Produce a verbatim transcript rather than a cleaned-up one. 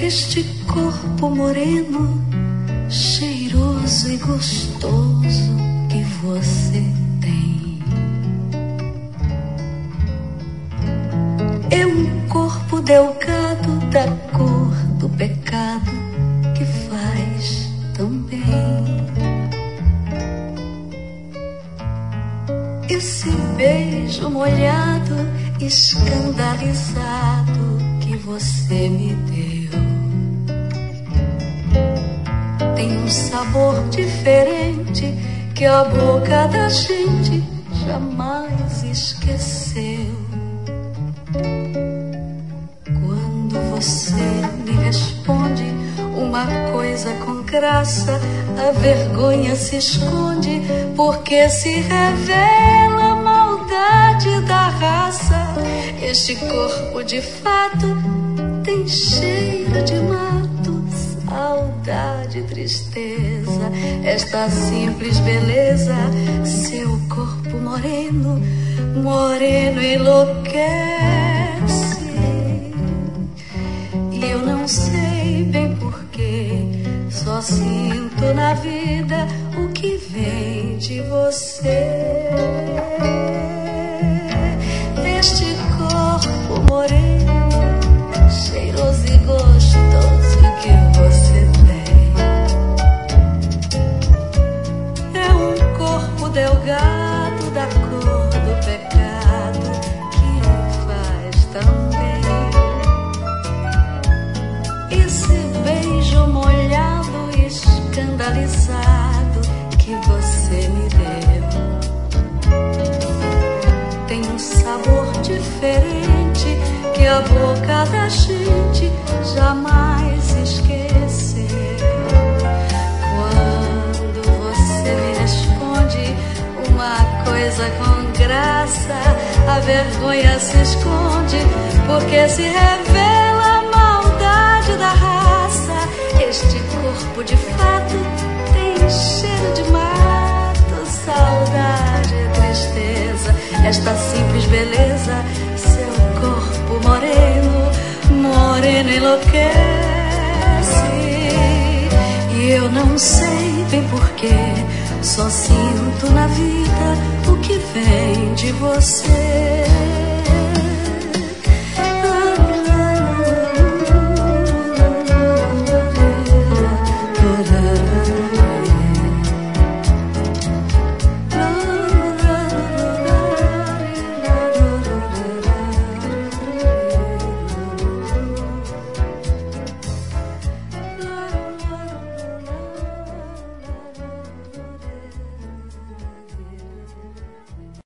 este corpo moreno, cheiroso e gostoso que você tem. É um corpo delgado da cor do pecado que faz tão bem. Esse beijo molhado, escandalizado que você me deu tem um sabor diferente que a boca da gente jamais esqueceu. Quando você me responde uma coisa com graça, a vergonha se esconde, porque se revela a maldade da raça. Este corpo de fato tem cheiro de mato, saudade, tristeza. Esta simples beleza, seu corpo moreno, moreno enlouquece. E eu não sei bem porquê, só sinto na vida o que vem de você. Este corpo moreno, cheiroso e gostoso que você tem, é um corpo delgado da cor do pecado que faz tão bem. Esse beijo molhado e escandalizado que você me deu tem um sabor diferente que a boca da gente jamais esqueceu. Quando você me responde uma coisa com graça, a vergonha se esconde, porque se revela a maldade da raça. Este corpo de fato tem cheiro de mato, saudade e tristeza. Esta simples beleza, seu corpo moreno, moreno enlouquece. E eu não sei bem porquê, só sinto na vida o que vem de você.